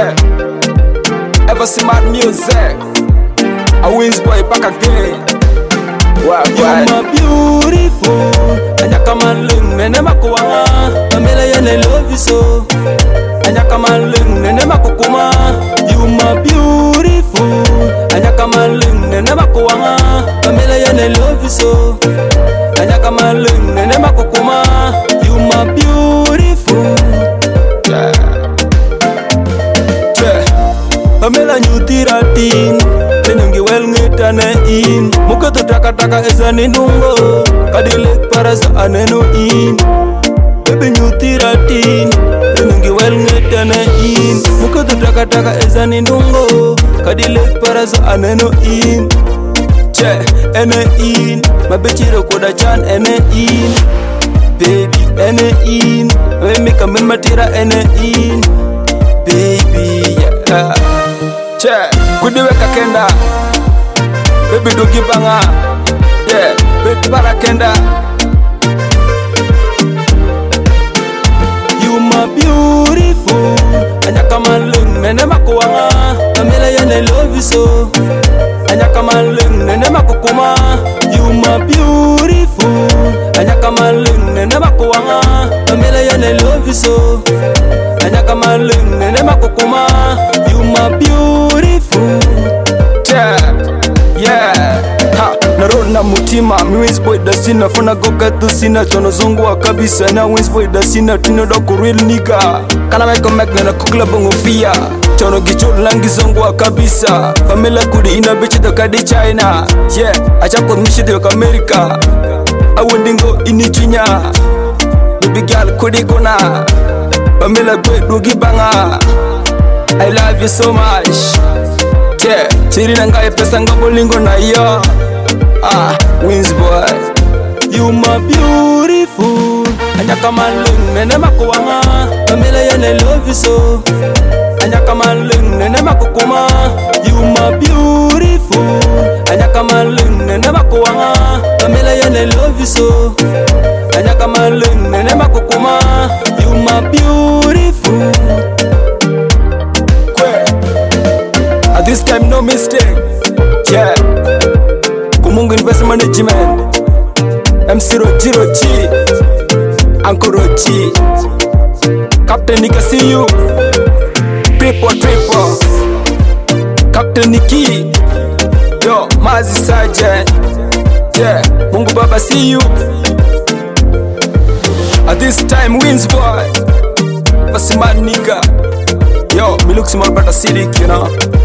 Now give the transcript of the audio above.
Yeah, ever see mad music? A wins boy back again. Wow, you my beautiful. Anyaka malung nene makuanga. Pamela yene love you so. Anyaka malung nene makukuma. You my beautiful. Anyaka malung nene makuanga. Pamela yene love you so. Anyaka malung nene makukuma. You my beautiful. Pamela nyutira tin Tenyongi wel ngitane in Mukato taka esa nindungo Kadilek parasa aneno in Baby nyutira tin Tenyongi wel ngitane in Mukato taka esa nindungo Kadilek parasa aneno in Che, ene in Mabechiro koda chan ene in Baby, ene in Wemi kamin matira ene in Baby, yeah. Che, kudiweka kenda Baby do gibanga. Yeah, baby para kenda. You my beautiful. Anyaka malung nene makuanga. Pamela yene love you so. Anyaka malung nene makukuma. You my beautiful. Anyaka malung nene makuanga. Pamela yene love you so. Anyaka malung nene makukuma. You my beautiful. Yeah, ha, narona mutima. Mi wins boy da sina. Fona goga tu sina. Chono zongo wa kabisa. Na wins boy da sina. Tino doko real nigga. Kana meko mek na kukla bongo fia. Chono gichol langi zongo wa kabisa. Pamela kudi ina bichi doka di China. Yeah, achako mishi doka America. Awundingo ini chinya. Baby girl kudi gona. Pamela kwe dugi banga. I love you so much. Yeah, chiri nanga pesa ngabolingo na yo. Wins boy. You my beautiful. Anyaka malung nene makuanga. Pamela yene love you so. Anyaka malung nene makukuma. You my beautiful. Anyaka malung nene makuanga. Pamela yene love you so. Anyaka malung nene makukuma. You my beautiful. At this time no mistake. Yeah, Kumungu Investment Management. MC Roji, Uncle Roji, Captain Nika, see you. Triple, Captain Nikki, yo, Mazi Sergeant. Yeah, Mungu Baba, see you. At this time wins boy. Pasimad nigga. Yo, me look small but acidic, you know.